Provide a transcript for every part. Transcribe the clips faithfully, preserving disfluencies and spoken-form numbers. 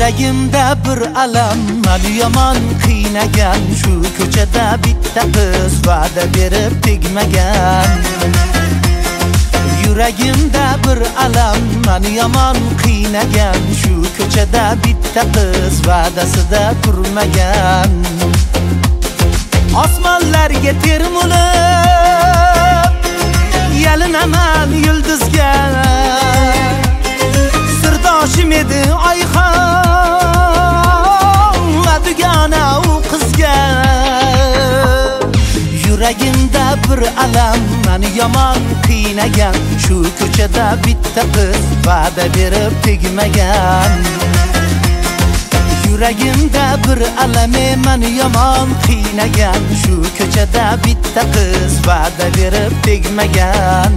Yuragimda bir alam meni yomon qiynagan, shu ko'chada bitta qiz va'da berib tegmagan. Yuragimda bir alam meni yomon qiynagan, shu ko'chada bitta qiz va'dasida turmagan. Osmonlarga termulib yalinaman yulduzga, sirdoshim edi oyxon va dugona u qizga. Yuragimda bir alam meni yomon qiynagan, shu ko'chada bitta qiz va'da berib tegmagan. Yuragimda bir alam meni yomon qiynagan, shu ko'chada bitta qiz va'da berib tegmagan.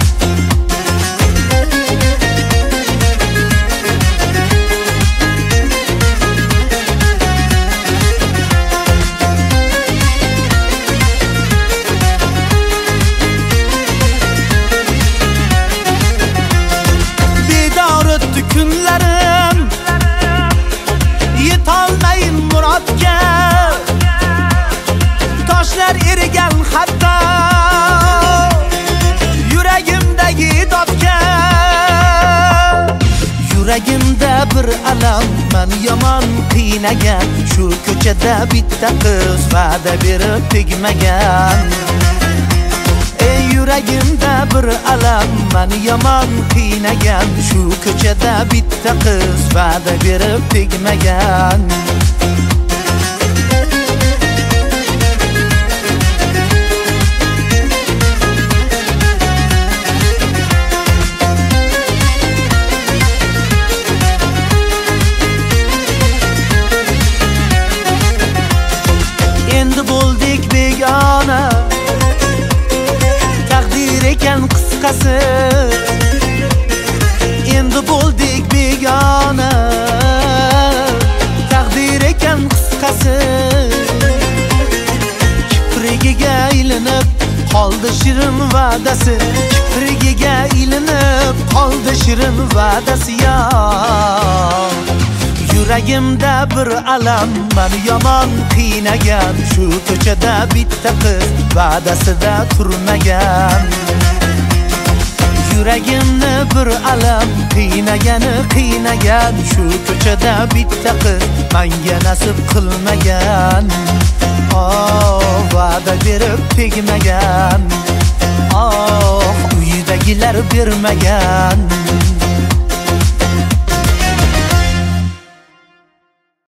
Kunlarim yetolmayin murodga, toshlar erigan hatto yuragimdagi dodga. Yuragimda bir alam meni yomon qiynagan, shu ko'chada bitta qiz va'da berib tegmagan. Yuragimda bir alam meni yomon qiynagan, shu ko'chada bitta qiz va'da berib tegmagan. Endi bo'ldik begona, ekan qisqasi. Endi bo'ldik begona, taqdir ekan qisqasi. Kiprigiga ilinib qoldi shirin va'dasi, kiprigiga ilinib qoldi shirin va'dasi. Ya yuragimda bir alam meni yomon qiynagan, shu ko'chada bitta qiz va'dasida turmagan. Yuragimni bir alam qiynagani qiynagan, shu ko'chada bitta qiz menga nasib qilmagan. Oh, va'da berib tegmagan, oh, uydagilar bermagan.